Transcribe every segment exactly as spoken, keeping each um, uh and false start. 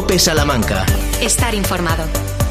COPE Salamanca. Estar informado.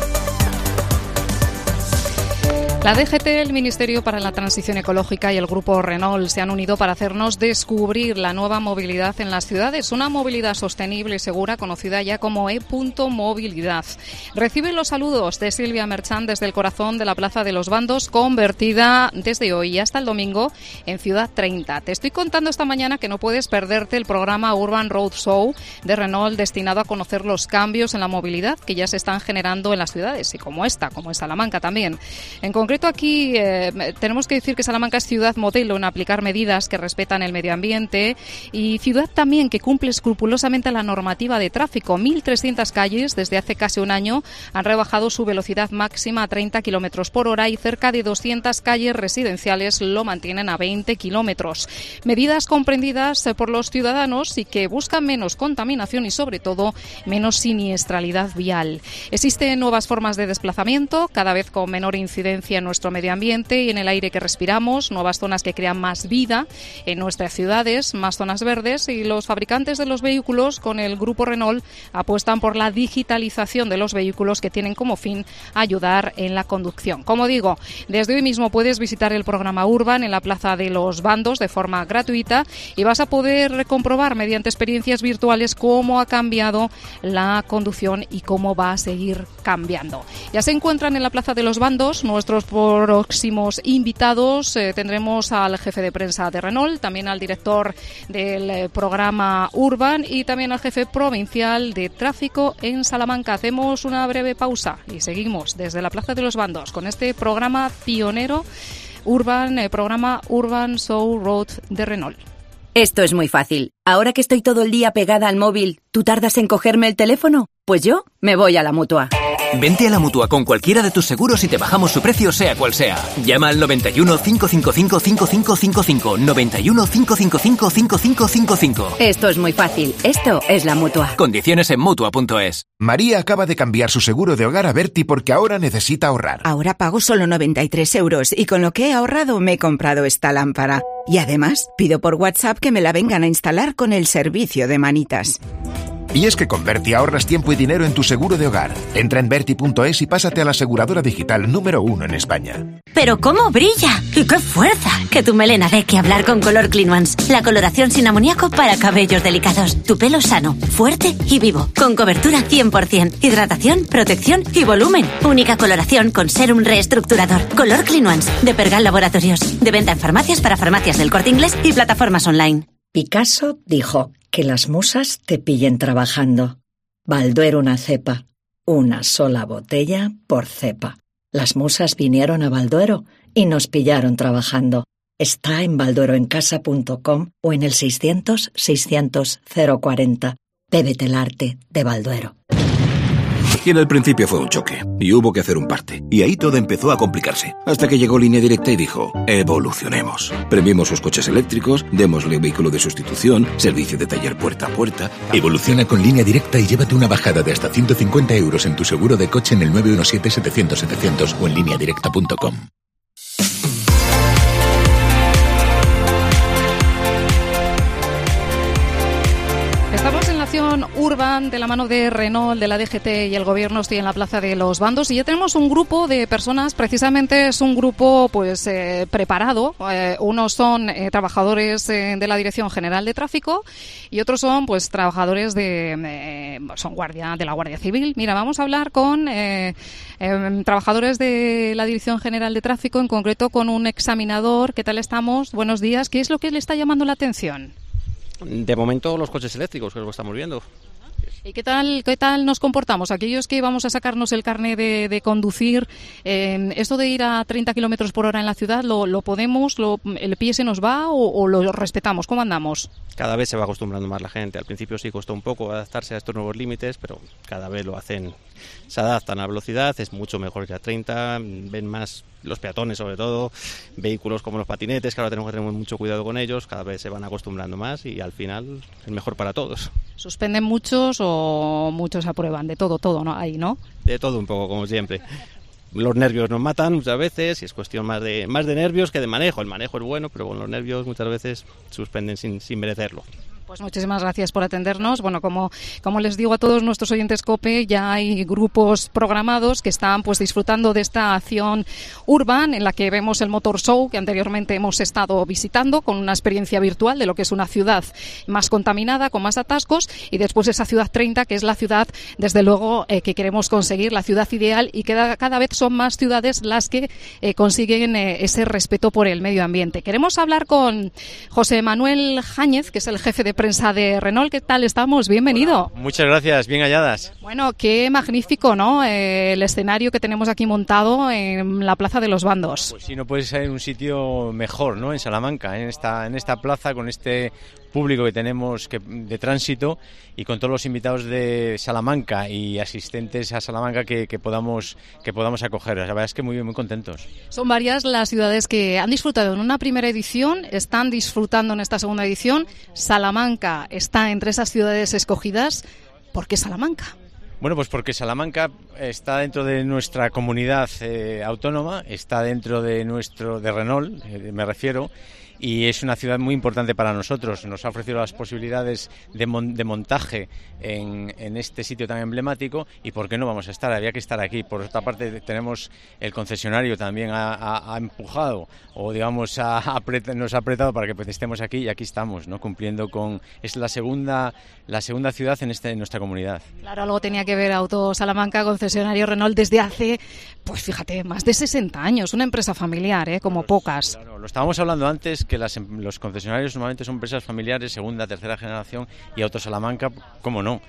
La D G T, el Ministerio para la Transición Ecológica y el Grupo Renault se han unido para hacernos descubrir la nueva movilidad en las ciudades, una movilidad sostenible y segura conocida ya como e-movilidad. Recibe los saludos de Silvia Merchant desde el corazón de la Plaza de los Bandos, convertida desde hoy hasta el domingo en Ciudad treinta. Te estoy contando esta mañana que no puedes perderte el programa Urban Road Show de Renault destinado a conocer los cambios en la movilidad que ya se están generando en las ciudades y como esta, como en Salamanca también. En En concreto aquí eh, tenemos que decir que Salamanca es ciudad modelo en aplicar medidas que respetan el medio ambiente y ciudad también que cumple escrupulosamente la normativa de tráfico. mil trescientas calles desde hace casi un año han rebajado su velocidad máxima a treinta kilómetros por hora y cerca de doscientas calles residenciales lo mantienen a veinte kilómetros. Medidas comprendidas por los ciudadanos y que buscan menos contaminación y sobre todo menos siniestralidad vial. Existen nuevas formas de desplazamiento, cada vez con menor incidencia en nuestro medio ambiente y en el aire que respiramos, nuevas zonas que crean más vida en nuestras ciudades, más zonas verdes, y los fabricantes de los vehículos con el Grupo Renault apuestan por la digitalización de los vehículos que tienen como fin ayudar en la conducción. Como digo, desde hoy mismo puedes visitar el programa Urban en la Plaza de los Bandos de forma gratuita y vas a poder comprobar mediante experiencias virtuales cómo ha cambiado la conducción y cómo va a seguir cambiando. Ya se encuentran en la Plaza de los Bandos nuestros próximos invitados. Eh, tendremos al jefe de prensa de Renault, también al director del eh, programa Urban y también al jefe provincial de tráfico en Salamanca. Hacemos una breve pausa y seguimos desde la Plaza de los Bandos con este programa pionero Urban, eh, programa Urban Show Road de Renault. Esto es muy fácil. Ahora que estoy todo el día pegada al móvil, ¿tú tardas en cogerme el teléfono? Pues yo me voy a la Mutua. Vente a la Mutua con cualquiera de tus seguros y te bajamos su precio sea cual sea. Llama al noventa y uno, cinco cinco cinco, cinco cinco cinco cinco, noventa y uno, cinco cinco cinco, cinco cinco cinco cinco. Esto es muy fácil. Esto es la Mutua. Condiciones en Mutua punto es. María acaba de cambiar su seguro de hogar a Berti porque ahora necesita ahorrar. Ahora pago solo noventa y tres euros y con lo que he ahorrado me he comprado esta lámpara. Y además pido por WhatsApp que me la vengan a instalar con el servicio de manitas. Y es que con Berti ahorras tiempo y dinero en tu seguro de hogar. Entra en Berti punto es y pásate a la aseguradora digital número uno en España. ¡Pero cómo brilla! ¡Y qué fuerza! Que tu melena dé que hablar con Color Clean Ones. La coloración sin amoníaco para cabellos delicados. Tu pelo sano, fuerte y vivo. Con cobertura cien por ciento. Hidratación, protección y volumen. Única coloración con sérum reestructurador. Color Clean Ones. De Pergal Laboratorios. De venta en farmacias para farmacias del Corte Inglés y plataformas online. Picasso dijo: que las musas te pillen trabajando. Balduero una cepa, una sola botella por cepa. Las musas vinieron a Balduero y nos pillaron trabajando. Está en baldueroencasa punto com o en el seiscientos, seiscientos, cero cuarenta. Bébete el arte de Balduero. Y en el principio fue un choque, y hubo que hacer un parte. Y ahí todo empezó a complicarse. Hasta que llegó Línea Directa y dijo: evolucionemos. Premiemos sus coches eléctricos, démosle vehículo de sustitución, servicio de taller puerta a puerta. Evoluciona con Línea Directa y llévate una bajada de hasta ciento cincuenta euros en tu seguro de coche en el nueve uno siete, setecientos, setecientos o en línea directa punto com. Estamos en la acción Urban de la mano de Renault, de la D G T y el Gobierno. Estoy en la Plaza de los Bandos y ya tenemos un grupo de personas, precisamente es un grupo pues eh, preparado. Eh, unos son eh, trabajadores eh, de la Dirección General de Tráfico y otros son pues trabajadores de eh, son guardia de la Guardia Civil. Mira, vamos a hablar con eh, eh, trabajadores de la Dirección General de Tráfico, en concreto con un examinador. ¿Qué tal estamos? Buenos días. ¿Qué es lo que le está llamando la atención? De momento los coches eléctricos, que es lo que estamos viendo. ¿Y qué tal, qué tal nos comportamos? Aquellos que vamos a sacarnos el carné de, de conducir, eh, ¿esto de ir a treinta kilómetros por hora en la ciudad, lo, lo podemos, lo, el pie se nos va o, o lo respetamos? ¿Cómo andamos? Cada vez se va acostumbrando más la gente. Al principio sí costó un poco adaptarse a estos nuevos límites, pero cada vez lo hacen, se adaptan a la velocidad, es mucho mejor que a treinta, ven más los peatones sobre todo, vehículos como los patinetes, que ahora tenemos que tener mucho cuidado con ellos, cada vez se van acostumbrando más y al final es mejor para todos. ¿Suspenden muchos o muchos aprueban? De todo, todo, ¿no? Ahí, ¿no? De todo un poco, como siempre. Los nervios nos matan muchas veces y es cuestión más de más de nervios que de manejo. El manejo es bueno, pero con los nervios muchas veces suspenden sin, sin merecerlo. Pues muchísimas gracias por atendernos. Bueno, como, como les digo a todos nuestros oyentes COPE, ya hay grupos programados que están pues disfrutando de esta acción Urban, en la que vemos el Motor Show que anteriormente hemos estado visitando, con una experiencia virtual de lo que es una ciudad más contaminada, con más atascos, y después esa ciudad treinta, que es la ciudad, desde luego, eh, que queremos conseguir, la ciudad ideal, y que cada, cada vez son más ciudades las que eh, consiguen eh, ese respeto por el medio ambiente. Queremos hablar con José Manuel Jáñez, que es el jefe de prensa de Renault. ¿Qué tal estamos? Bienvenido. Hola, muchas gracias, bien halladas. Bueno, qué magnífico, ¿no? Eh, el escenario que tenemos aquí montado en la Plaza de los Bandos. Pues sí, no puede ser un sitio mejor, ¿no? En Salamanca, en esta, en esta plaza, con este público que tenemos que, de tránsito, y con todos los invitados de Salamanca y asistentes a Salamanca que, que podamos que podamos acoger. La verdad es que muy bien, muy contentos. Son varias las ciudades que han disfrutado en una primera edición, están disfrutando en esta segunda edición. Salamanca está entre esas ciudades escogidas. ¿Por qué Salamanca? Bueno, pues porque Salamanca está dentro de nuestra comunidad eh, autónoma, está dentro de nuestro de Renault, eh, me refiero, y es una ciudad muy importante para nosotros. Nos ha ofrecido las posibilidades de, mon, de montaje en, en este sitio tan emblemático, y ¿por qué no vamos a estar? Había que estar aquí. Por otra parte, tenemos el concesionario también ha, ha, ha empujado, o digamos ha apret, nos ha apretado para que pues, estemos aquí, y aquí estamos, ¿no? Cumpliendo con... Es la segunda la segunda ciudad en, este, en nuestra comunidad. Claro, algo tenía que ver Auto Salamanca, concesionario Renault, desde hace, pues fíjate, más de sesenta años, una empresa familiar, ¿eh? Como pocas. Claro, lo estábamos hablando antes, que las, los concesionarios normalmente son empresas familiares, segunda, tercera generación, y Auto Salamanca, ¿cómo no?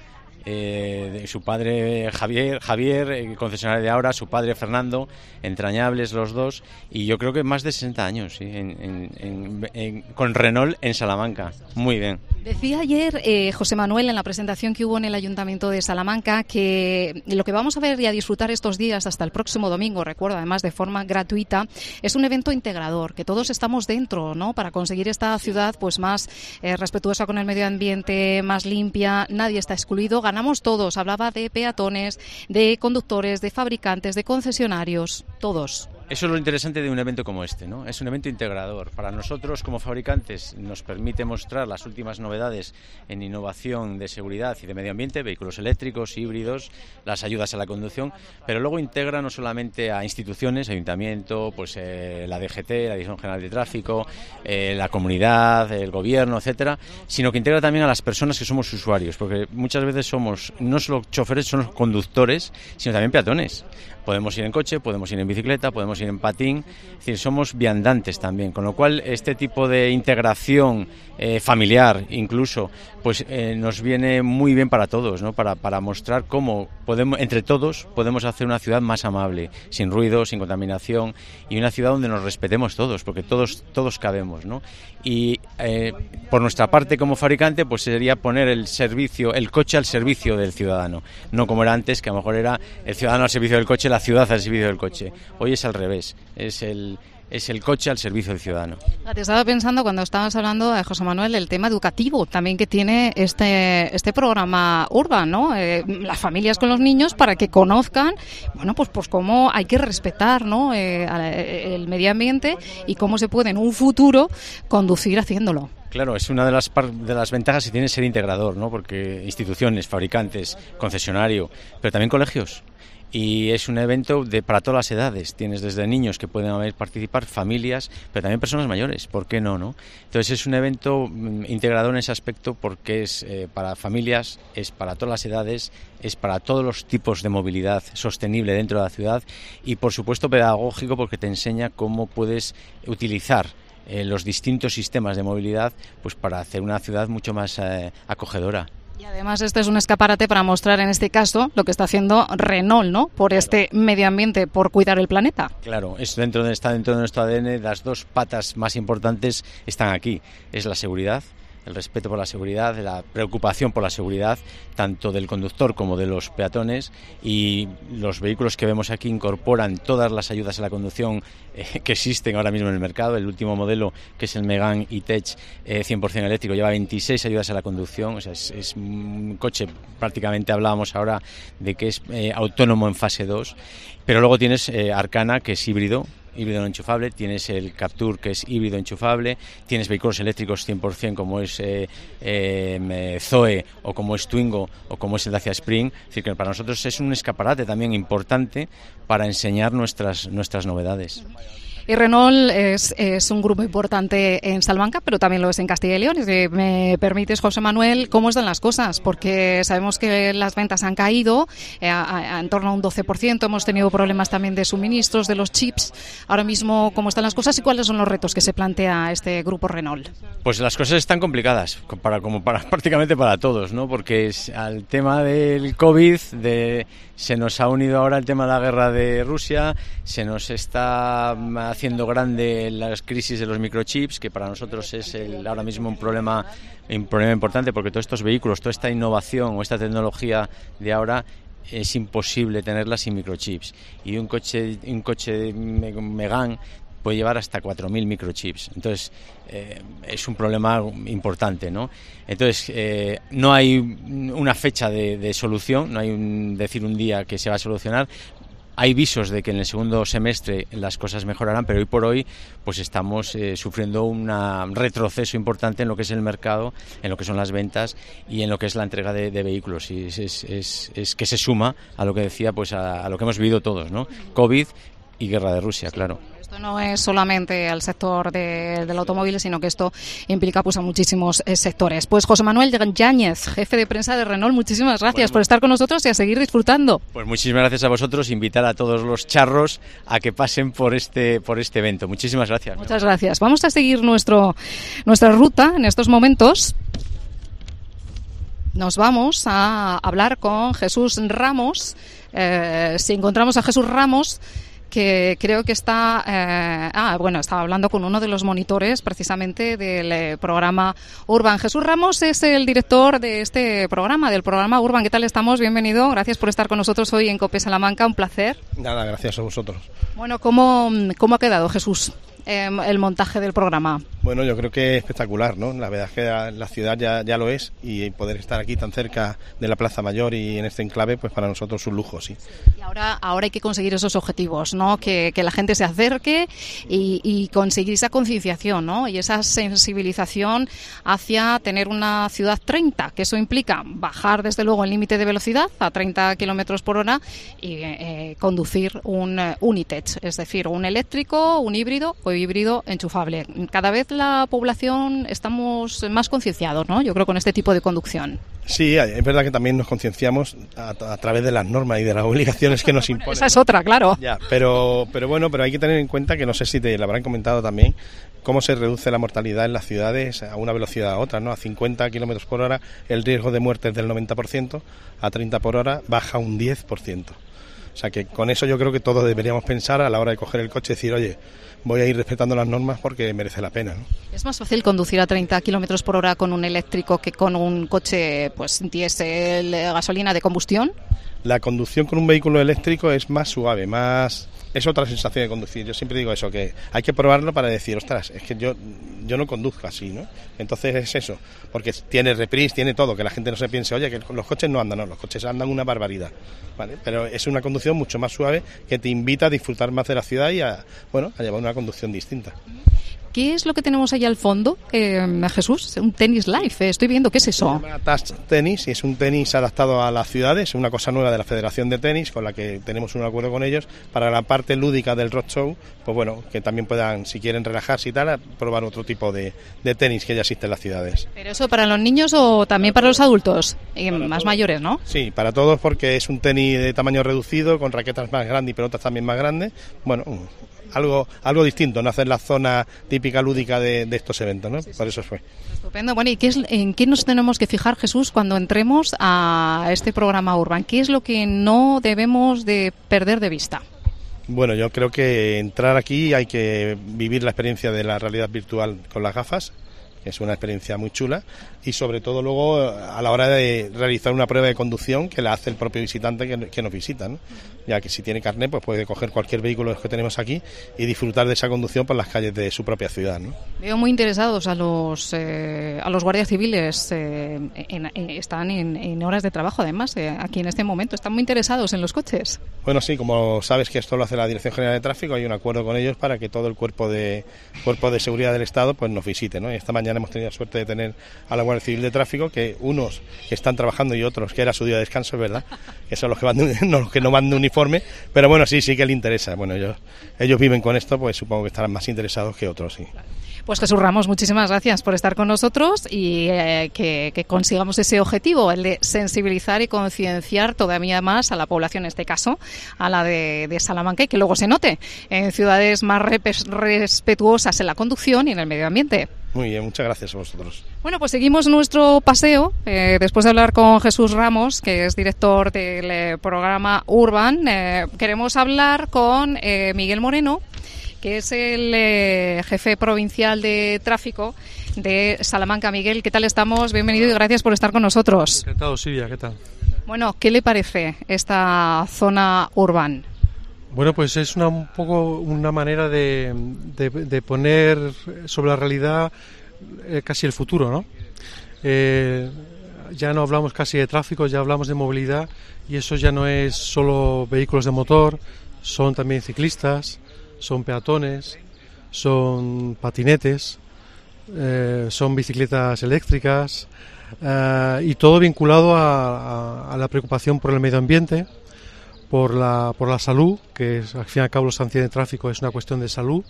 Eh, de su padre Javier, Javier eh, concesionario de ahora, su padre Fernando, entrañables los dos, y yo creo que más de sesenta años, ¿sí? en, en, en, en, con Renault en Salamanca. Muy bien. Decía ayer eh, José Manuel en la presentación que hubo en el Ayuntamiento de Salamanca que lo que vamos a ver y a disfrutar estos días hasta el próximo domingo, recuerdo, además de forma gratuita, es un evento integrador, que todos estamos dentro, ¿no? Para conseguir esta ciudad pues más eh, respetuosa con el medio ambiente, más limpia, nadie está excluido, ganamos todos. Hablaba de peatones, de conductores, de fabricantes, de concesionarios, todos. Eso es lo interesante de un evento como este, ¿no? Es un evento integrador. Para nosotros, como fabricantes, nos permite mostrar las últimas novedades en innovación de seguridad y de medio ambiente, vehículos eléctricos, híbridos, las ayudas a la conducción, pero luego integra no solamente a instituciones, ayuntamiento, pues eh, la D G T, la Dirección General de Tráfico, eh, la comunidad, el gobierno, etcétera, sino que integra también a las personas que somos usuarios, porque muchas veces somos no solo choferes, somos conductores, sino también peatones. Podemos ir en coche, podemos ir en bicicleta, podemos ir en patín, es decir, somos viandantes también, con lo cual este tipo de integración eh, familiar incluso, pues eh, nos viene muy bien para todos, ¿no? Para, para mostrar cómo podemos, entre todos podemos hacer una ciudad más amable, sin ruido, sin contaminación, y una ciudad donde nos respetemos todos, porque todos, todos cabemos, ¿no? Y eh, por nuestra parte como fabricante, pues sería poner el servicio, el coche al servicio del ciudadano, no como era antes, que a lo mejor era el ciudadano al servicio del coche, la ciudad al servicio del coche. Hoy es al revés, es el es el coche al servicio del ciudadano. Te estaba pensando cuando estabas hablando, eh, José Manuel, el tema educativo también que tiene este este programa Urban, ¿no? Eh, las familias con los niños para que conozcan, bueno, pues pues cómo hay que respetar, ¿no? Eh, el medio ambiente y cómo se puede en un futuro conducir haciéndolo. Claro, es una de las par- de las ventajas que tiene ser integrador, ¿no? Porque instituciones, fabricantes, concesionario, pero también colegios. Y es un evento de, para todas las edades. Tienes desde niños que pueden haber, participar, familias, pero también personas mayores. ¿Por qué no, no? Entonces es un evento mm, integrador en ese aspecto porque es eh, para familias, es para todas las edades, es para todos los tipos de movilidad sostenible dentro de la ciudad y, por supuesto, pedagógico porque te enseña cómo puedes utilizar eh, los distintos sistemas de movilidad pues para hacer una ciudad mucho más eh, acogedora. Y además este es un escaparate para mostrar en este caso lo que está haciendo Renault, ¿no? Por este medio ambiente, por cuidar el planeta. Claro, es dentro de, está dentro de nuestro A D N, las dos patas más importantes están aquí, es la seguridad, el respeto por la seguridad, la preocupación por la seguridad, tanto del conductor como de los peatones, y los vehículos que vemos aquí incorporan todas las ayudas a la conducción eh, que existen ahora mismo en el mercado. El último modelo, que es el Megane E-Tech eh, cien por ciento eléctrico, lleva veintiséis ayudas a la conducción, o sea, es, es un coche, prácticamente hablábamos ahora de que es eh, autónomo en fase dos, pero luego tienes eh, Arcana, que es híbrido, híbrido no enchufable, tienes el Captur, que es híbrido enchufable, tienes vehículos eléctricos cien por ciento como es eh, eh, Zoe o como es Twingo o como es el Dacia Spring. Es decir, que para nosotros es un escaparate también importante para enseñar nuestras, nuestras novedades. Y Renault es, es un grupo importante en Salamanca, pero también lo es en Castilla y León. Si me permites, José Manuel, ¿cómo están las cosas? Porque sabemos que las ventas han caído eh, a, a, en torno a un doce por ciento. Hemos tenido problemas también de suministros, de los chips. Ahora mismo, ¿cómo están las cosas y cuáles son los retos que se plantea este grupo Renault? Pues las cosas están complicadas, para, como para prácticamente para todos, ¿no? Porque es, al tema del COVID, de, se nos ha unido ahora el tema de la guerra de Rusia, se nos está haciendo grande las crisis de los microchips, que para nosotros es el, ahora mismo un problema, un problema importante, porque todos estos vehículos, toda esta innovación o esta tecnología de ahora es imposible tenerla sin microchips. Y un coche, un coche Megane puede llevar hasta cuatro mil microchips. Entonces, eh, es un problema importante, ¿no? Entonces, eh, no hay una fecha de, de solución, no hay un decir un día que se va a solucionar. Hay visos de que en el segundo semestre las cosas mejorarán, pero hoy por hoy pues estamos eh, sufriendo un retroceso importante en lo que es el mercado, en lo que son las ventas y en lo que es la entrega de, de vehículos. Y es, es, es, es que se suma a lo que decía, pues a, a lo que hemos vivido todos, ¿no? COVID y guerra de Rusia, claro. Esto no es solamente al sector de, del automóvil, sino que esto implica pues a muchísimos eh, sectores. Pues José Manuel Yáñez, jefe de prensa de Renault, muchísimas gracias bueno, por estar con nosotros y a seguir disfrutando. Pues muchísimas gracias a vosotros, invitar a todos los charros a que pasen por este por este evento. Muchísimas gracias. Muchas gracias. Vamos a seguir nuestro nuestra ruta en estos momentos. Nos vamos a hablar con Jesús Ramos. Eh, si encontramos a Jesús Ramos, que creo que está, eh, ah, bueno, estaba hablando con uno de los monitores precisamente del eh, programa Urban. Jesús Ramos es el director de este programa, del programa Urban. ¿Qué tal estamos? Bienvenido, gracias por estar con nosotros hoy en COPE Salamanca, un placer. Nada, gracias a vosotros. Bueno, ¿cómo, cómo ha quedado, Jesús, eh, el montaje del programa? Bueno, yo creo que es espectacular, ¿no? La verdad es que la, la ciudad ya, ya lo es, y poder estar aquí tan cerca de la Plaza Mayor y en este enclave, pues para nosotros es un lujo, sí. Y ahora, ahora hay que conseguir esos objetivos, ¿no? Que, que la gente se acerque y, y conseguir esa concienciación, ¿no? Y esa sensibilización hacia tener una ciudad treinta, que eso implica bajar desde luego el límite de velocidad a treinta kilómetros por hora y eh, conducir un uh, Unitech, es decir, un eléctrico, un híbrido o híbrido enchufable. Cada vez la población estamos más concienciados, ¿no? Yo creo, con este tipo de conducción. Sí, es verdad que también nos concienciamos a, a través de las normas y de las obligaciones que nos imponen. Esa es otra, claro. Ya, pero, pero bueno, pero hay que tener en cuenta que, no sé si te lo habrán comentado también, cómo se reduce la mortalidad en las ciudades a una velocidad a otra, ¿no? A cincuenta kilómetros por hora el riesgo de muerte es del noventa por ciento, a treinta por hora baja un diez por ciento. O sea que con eso yo creo que todos deberíamos pensar a la hora de coger el coche y decir, oye, voy a ir respetando las normas porque merece la pena, ¿no? ¿Es más fácil conducir a treinta kilómetros por hora con un eléctrico que con un coche pues diésel, gasolina de combustión? La conducción con un vehículo eléctrico es más suave, más... es otra sensación de conducir. Yo siempre digo eso, que hay que probarlo para decir, ostras, es que yo yo no conduzco así, ¿no? Entonces es eso, porque tiene reprise, tiene todo, que la gente no se piense, oye, que los coches no andan, no, los coches andan una barbaridad, ¿vale? Pero es una conducción mucho más suave que te invita a disfrutar más de la ciudad y a, bueno, a llevar una conducción distinta. ¿Qué es lo que tenemos ahí al fondo, eh, Jesús? Un tenis live, eh. Estoy viendo, ¿qué es eso? Se llama Touch Tenis y es un tenis adaptado a las ciudades, una cosa nueva de la Federación de Tenis con la que tenemos un acuerdo con ellos para la parte lúdica del road show, pues bueno, que también puedan, si quieren relajarse y tal, probar otro tipo de, de tenis que ya existe en las ciudades. ¿Pero eso para los niños o también para los adultos? Y más todos. Mayores, ¿no? Sí, para todos, porque es un tenis de tamaño reducido, con raquetas más grandes y pelotas también más grandes. Bueno, algo algo distinto, no hacer la zona típica lúdica de, de estos eventos, ¿no? Sí, sí. Por eso fue. Estupendo. Bueno, ¿y qué es, en qué nos tenemos que fijar, Jesús, cuando entremos a este programa Urban? ¿Qué es lo que no debemos de perder de vista? Bueno, yo creo que entrar aquí hay que vivir la experiencia de la realidad virtual con las gafas, que es una experiencia muy chula, y sobre todo luego a la hora de realizar una prueba de conducción que la hace el propio visitante que, que nos visita, ¿no? Ya que si tiene carnet pues puede coger cualquier vehículo que tenemos aquí y disfrutar de esa conducción por las calles de su propia ciudad, ¿no? Veo muy interesados a los eh, a los guardias civiles, eh, en, en, están en, en horas de trabajo además, eh, aquí en este momento, están muy interesados en los coches. Bueno, sí, como sabes que esto lo hace la Dirección General de Tráfico, hay un acuerdo con ellos para que todo el cuerpo de cuerpo de seguridad del Estado pues nos visite, ¿no? Y esta mañana hemos tenido la suerte de tener a la Guardia Civil de Tráfico, que unos que están trabajando y otros que era su día de descanso, es verdad, que son los que van de, no, los que no van de uniforme, pero bueno, sí, sí que le interesa. Bueno, ellos, ellos viven con esto, pues supongo que estarán más interesados que otros, sí. Pues Jesús Ramos, muchísimas gracias por estar con nosotros y eh, que, que consigamos ese objetivo, el de sensibilizar y concienciar todavía más a la población, en este caso, a la de, de Salamanca, y que luego se note en ciudades más repes, respetuosas en la conducción y en el medio ambiente. Muy bien, muchas gracias a vosotros. Bueno, pues seguimos nuestro paseo, eh, después de hablar con Jesús Ramos, que es director del eh, programa Urban. Eh, queremos hablar con eh, Miguel Moreno, que es el eh, jefe provincial de tráfico de Salamanca. Miguel, ¿qué tal estamos? Bienvenido y gracias por estar con nosotros. Encantado, Silvia, ¿qué tal? Bueno, ¿qué le parece esta zona Urban? Bueno, pues es una, un poco una manera de, de, de poner sobre la realidad eh, casi el futuro, ¿no? Eh, ya no hablamos casi de tráfico, ya hablamos de movilidad, y eso ya no es solo vehículos de motor, son también ciclistas, son peatones, son patinetes, eh, son bicicletas eléctricas, eh, y todo vinculado a, a, a la preocupación por el medio ambiente, por la, por la salud, que es, al fin y al cabo la sanción de tráfico es una cuestión de salud.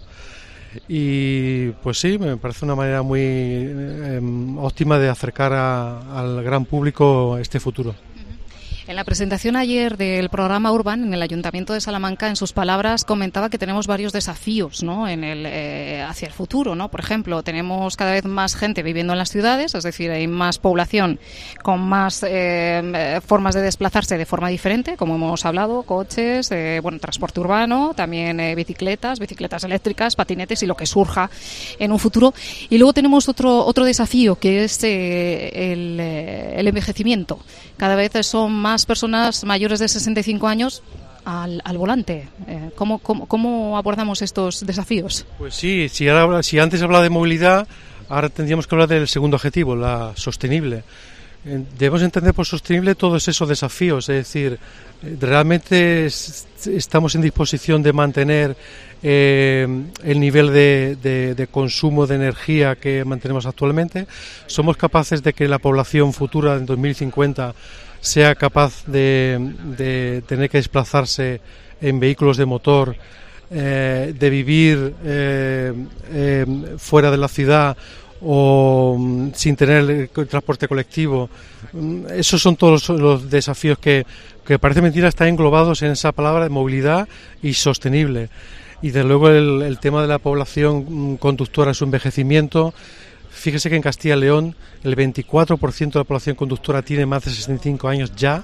Y pues sí, me parece una manera muy eh, óptima de acercar a, al gran público este futuro. En la presentación ayer del programa Urban en el Ayuntamiento de Salamanca, en sus palabras comentaba que tenemos varios desafíos, ¿no?, en el, eh, hacia el futuro, ¿no? Por ejemplo, tenemos cada vez más gente viviendo en las ciudades, es decir, hay más población con más eh, formas de desplazarse de forma diferente, como hemos hablado, coches, eh, bueno, transporte urbano, también eh, bicicletas, bicicletas eléctricas, patinetes y lo que surja en un futuro. Y luego tenemos otro otro desafío, que es eh, el, eh, el envejecimiento. Cada vez son más personas mayores de sesenta y cinco años al, al volante. Eh, ¿cómo, cómo, ¿Cómo abordamos estos desafíos? Pues sí, si, ahora, si antes hablaba de movilidad, ahora tendríamos que hablar del segundo objetivo, la sostenible. Eh, debemos entender por sostenible todos esos desafíos, es decir, eh, realmente es, estamos en disposición de mantener eh, el nivel de, de, de consumo de energía que mantenemos actualmente. Somos capaces de que la población futura en dos mil cincuenta sea capaz de, de tener que desplazarse en vehículos de motor, eh, de vivir eh, eh, fuera de la ciudad o um, sin tener el, el transporte colectivo. Um, esos son todos los, los desafíos que, que parece mentira están englobados en esa palabra de movilidad y sostenible. Y desde luego el, el tema de la población um, conductora, su envejecimiento. Fíjese que en Castilla y León el veinticuatro por ciento de la población conductora tiene más de sesenta y cinco años ya.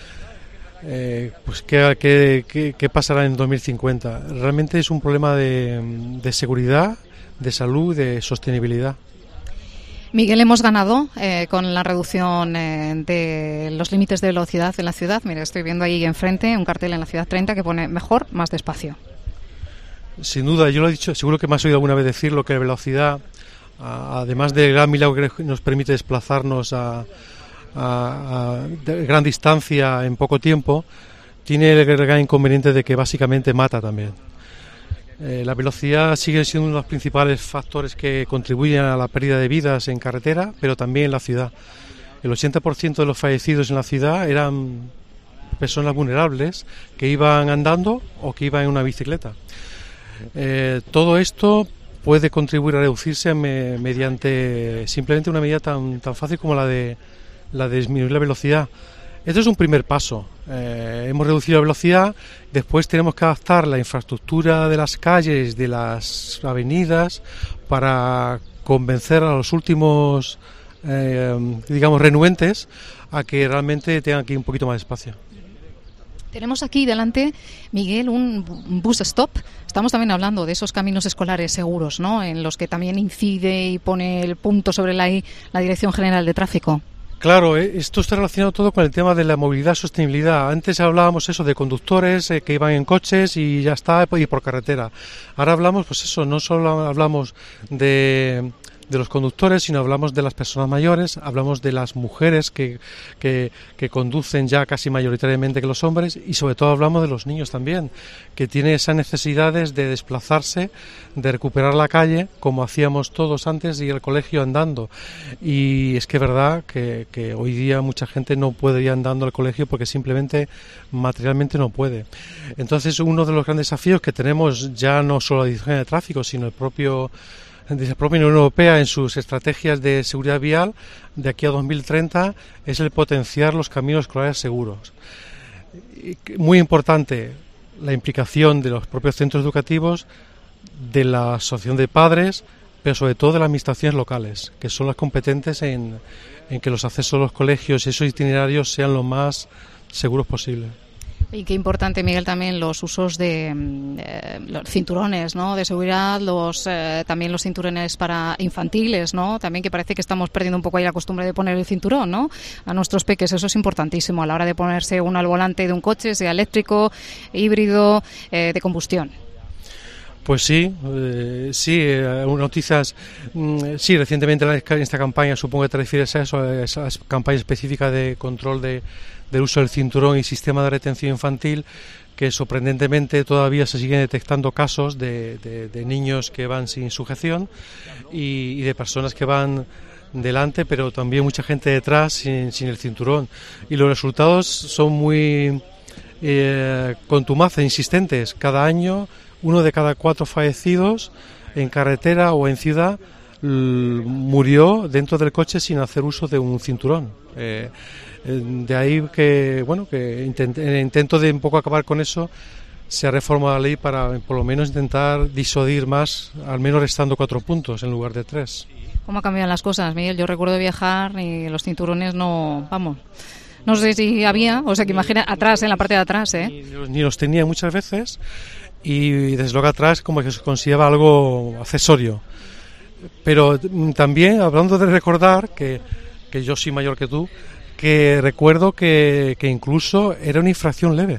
Eh, pues ¿qué, qué, qué, qué pasará en dos mil cincuenta? Realmente es un problema de, de seguridad, de salud, de sostenibilidad. Miguel, hemos ganado eh, con la reducción eh, de los límites de velocidad en la ciudad. Mira, estoy viendo ahí enfrente un cartel en la ciudad treinta que pone mejor, más despacio. Sin duda, yo lo he dicho, seguro que me has oído alguna vez decirlo, que la velocidad, además del gran milagro que nos permite desplazarnos a, a, a gran distancia en poco tiempo, tiene el gran inconveniente de que básicamente mata también. Eh, la velocidad sigue siendo uno de los principales factores que contribuyen a la pérdida de vidas en carretera, pero también en la ciudad. El ochenta por ciento de los fallecidos en la ciudad eran personas vulnerables que iban andando o que iban en una bicicleta. Eh, todo esto puede contribuir a reducirse me, mediante simplemente una medida tan, tan fácil como la de, la de disminuir la velocidad. Este es un primer paso. Eh, hemos reducido la velocidad, después tenemos que adaptar la infraestructura de las calles, de las avenidas, para convencer a los últimos, eh, digamos, renuentes a que realmente tengan que ir un poquito más despacio. Tenemos aquí delante, Miguel, un bus stop. Estamos también hablando de esos caminos escolares seguros, ¿no? En los que también incide y pone el punto sobre la I la Dirección General de Tráfico. Claro, esto está relacionado todo con el tema de la movilidad, sostenibilidad. Antes hablábamos eso de conductores eh, que iban en coches y ya está, y por carretera. Ahora hablamos, pues eso, no solo hablamos de... de los conductores, sino hablamos de las personas mayores, hablamos de las mujeres que, que, que conducen ya casi mayoritariamente que los hombres, y sobre todo hablamos de los niños también, que tienen esas necesidades de desplazarse, de recuperar la calle, como hacíamos todos antes, y el colegio andando. Y es que es verdad que, que hoy día mucha gente no puede ir andando al colegio porque simplemente materialmente no puede. Entonces, uno de los grandes desafíos que tenemos, ya no solo la Dirección de Tráfico, sino el propio de la propia Unión Europea en sus estrategias de seguridad vial de aquí a dos mil treinta, es el potenciar los caminos escolares seguros. Muy importante la implicación de los propios centros educativos, de la asociación de padres, pero sobre todo de las administraciones locales, que son las competentes en, en que los accesos a los colegios y esos itinerarios sean lo más seguros posible. Y qué importante, Miguel, también los usos de eh, los cinturones, ¿no?, de seguridad, los eh, también los cinturones para infantiles, ¿no? También, que parece que estamos perdiendo un poco ahí la costumbre de poner el cinturón, ¿no?, a nuestros peques. Eso es importantísimo a la hora de ponerse uno al volante de un coche, sea eléctrico, híbrido, eh, de combustión. Pues sí, eh, sí, eh, noticias, mm, sí, recientemente en esta campaña, supongo que te refieres a eso, a esa campaña específica de control de, del uso del cinturón y sistema de retención infantil, que sorprendentemente todavía se siguen detectando casos de, de, de niños que van sin sujeción y, y de personas que van delante, pero también mucha gente detrás sin, sin el cinturón. Y los resultados son muy eh, contumaces, insistentes. Cada año, uno de cada cuatro fallecidos en carretera o en ciudad murió dentro del coche sin hacer uso de un cinturón. Eh, de ahí que, bueno, que intent, en el intento de un poco acabar con eso, se ha reformado la ley para por lo menos intentar disuadir más, al menos restando cuatro puntos en lugar de tres. ¿Cómo cambian las cosas, Miguel? Yo recuerdo viajar y los cinturones no, vamos, no sé si había, o sea, que imagina atrás, en la parte de atrás, ¿eh? Ni, ni los tenía muchas veces. Y desde luego atrás como que se consideraba algo accesorio. Pero también, hablando de recordar, que, que yo soy mayor que tú, que recuerdo que, que incluso era una infracción leve.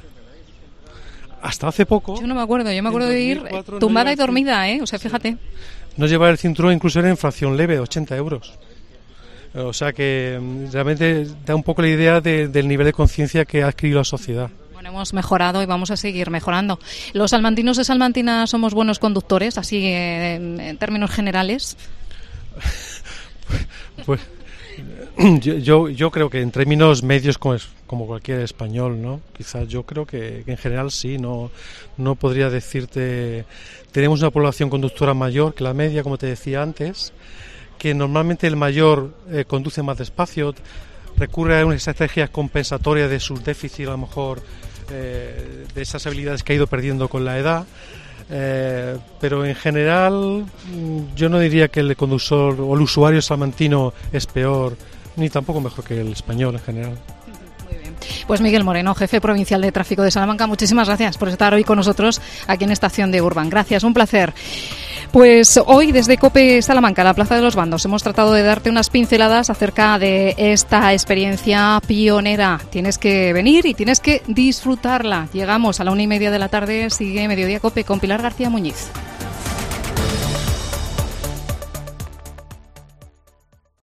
Hasta hace poco... Yo no me acuerdo, yo me acuerdo de ir tumbada y dormida, ¿eh? O sea, fíjate. No llevar el cinturón incluso era infracción leve, de ochenta euros. O sea que realmente da un poco la idea de, del nivel de conciencia que ha adquirido la sociedad. Hemos mejorado y vamos a seguir mejorando. ¿Los salmantinos de Salmantina somos buenos conductores, así eh, en, en términos generales? Pues, yo, yo yo creo que en términos medios, como, es, como cualquier español, ¿no? Quizás yo creo que, que en general sí, no, no podría decirte. Tenemos una población conductora mayor que la media, como te decía antes, que normalmente el mayor eh, conduce más despacio, recurre a unas estrategias compensatorias de sus déficits, a lo mejor eh, de esas habilidades que ha ido perdiendo con la edad, eh, pero en general yo no diría que el conductor o el usuario salmantino es peor, ni tampoco mejor que el español en general. Muy bien. Pues Miguel Moreno, jefe provincial de tráfico de Salamanca, muchísimas gracias por estar hoy con nosotros aquí en Estación de Urban. Gracias, un placer. Pues hoy desde COPE Salamanca, la Plaza de los Bandos, hemos tratado de darte unas pinceladas acerca de esta experiencia pionera. Tienes que venir y tienes que disfrutarla. Llegamos a la una y media de la tarde, sigue Mediodía COPE con Pilar García Muñiz.